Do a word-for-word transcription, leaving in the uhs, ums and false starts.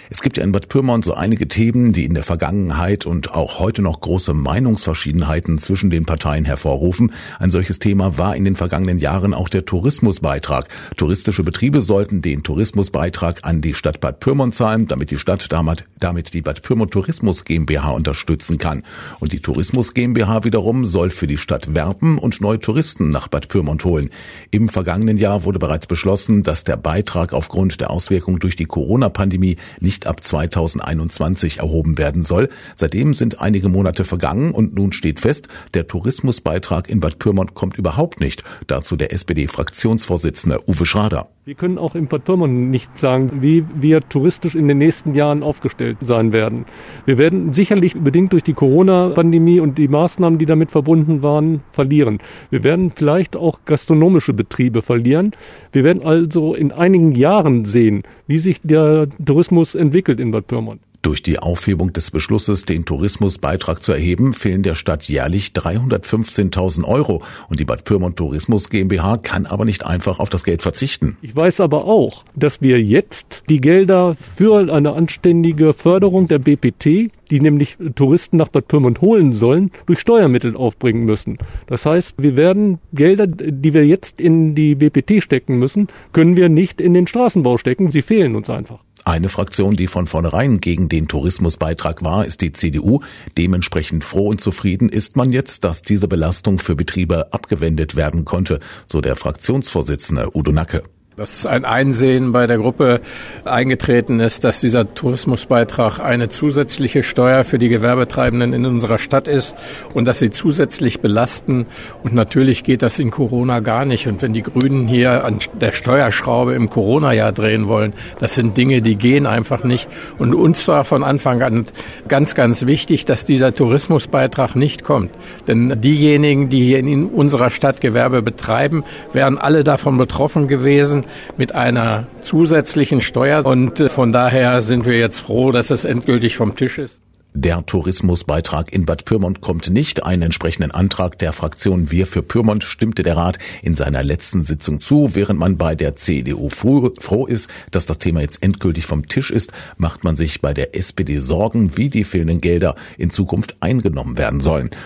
Es gibt ja in Bad Pyrmont so einige Themen, die in der Vergangenheit und auch heute noch große Meinungsverschiedenheiten zwischen den Parteien hervorrufen. Ein solches Thema war in den vergangenen Jahren auch der Tourismusbeitrag. Touristische Betriebe sollten den Tourismusbeitrag an die Stadt Bad Pyrmont zahlen, damit die Stadt damit, damit die Bad Pyrmont Tourismus GmbH unterstützen kann. Und die Tourismus GmbH wiederum soll für die Stadt werben und neue Touristen nach Bad Pyrmont holen. Im vergangenen Jahr wurde bereits beschlossen, dass der Beitrag aufgrund der Auswirkungen durch die Corona-Pandemie nicht ab zweitausendeinundzwanzig erhoben werden soll. Seitdem sind einige Monate vergangen und nun steht fest, der Tourismusbeitrag in Bad Pyrmont kommt überhaupt nicht. Dazu der S P D-Fraktionsvorsitzende Uwe Schrader. Wir können auch in Bad Pyrmont nicht sagen, wie wir touristisch in den nächsten Jahren aufgestellt sein werden. Wir werden sicherlich bedingt durch die Corona-Pandemie und die Maßnahmen, die damit verbunden waren, verlieren. Wir werden vielleicht auch gastronomische Betriebe verlieren. Wir werden also in einigen Jahren sehen, wie sich der Tourismus entwickelt in Bad Pyrmont. Durch die Aufhebung des Beschlusses, den Tourismusbeitrag zu erheben, fehlen der Stadt jährlich dreihundertfünfzehntausend Euro. Und die Bad Pyrmont Tourismus GmbH kann aber nicht einfach auf das Geld verzichten. Ich weiß aber auch, dass wir jetzt die Gelder für eine anständige Förderung der B P T, die nämlich Touristen nach Bad Pyrmont holen sollen, durch Steuermittel aufbringen müssen. Das heißt, wir werden Gelder, die wir jetzt in die B P T stecken müssen, können wir nicht in den Straßenbau stecken. Sie fehlen uns einfach. Eine Fraktion, die von vornherein gegen den Tourismusbeitrag war, ist die C D U. Dementsprechend froh und zufrieden ist man jetzt, dass diese Belastung für Betriebe abgewendet werden konnte, so der Fraktionsvorsitzende Udo Nacke. Dass ein Einsehen bei der Gruppe eingetreten ist, dass dieser Tourismusbeitrag eine zusätzliche Steuer für die Gewerbetreibenden in unserer Stadt ist und dass sie zusätzlich belasten. Und natürlich geht das in Corona gar nicht. Und wenn die Grünen hier an der Steuerschraube im Corona-Jahr drehen wollen, das sind Dinge, die gehen einfach nicht. Und uns war von Anfang an ganz, ganz wichtig, dass dieser Tourismusbeitrag nicht kommt. Denn diejenigen, die hier in unserer Stadt Gewerbe betreiben, wären alle davon betroffen gewesen, mit einer zusätzlichen Steuer. Und von daher sind wir jetzt froh, dass es endgültig vom Tisch ist. Der Tourismusbeitrag in Bad Pyrmont kommt nicht. Einen entsprechenden Antrag der Fraktion Wir für Pyrmont stimmte der Rat in seiner letzten Sitzung zu. Während man bei der C D U froh ist, dass das Thema jetzt endgültig vom Tisch ist, macht man sich bei der S P D Sorgen, wie die fehlenden Gelder in Zukunft eingenommen werden sollen.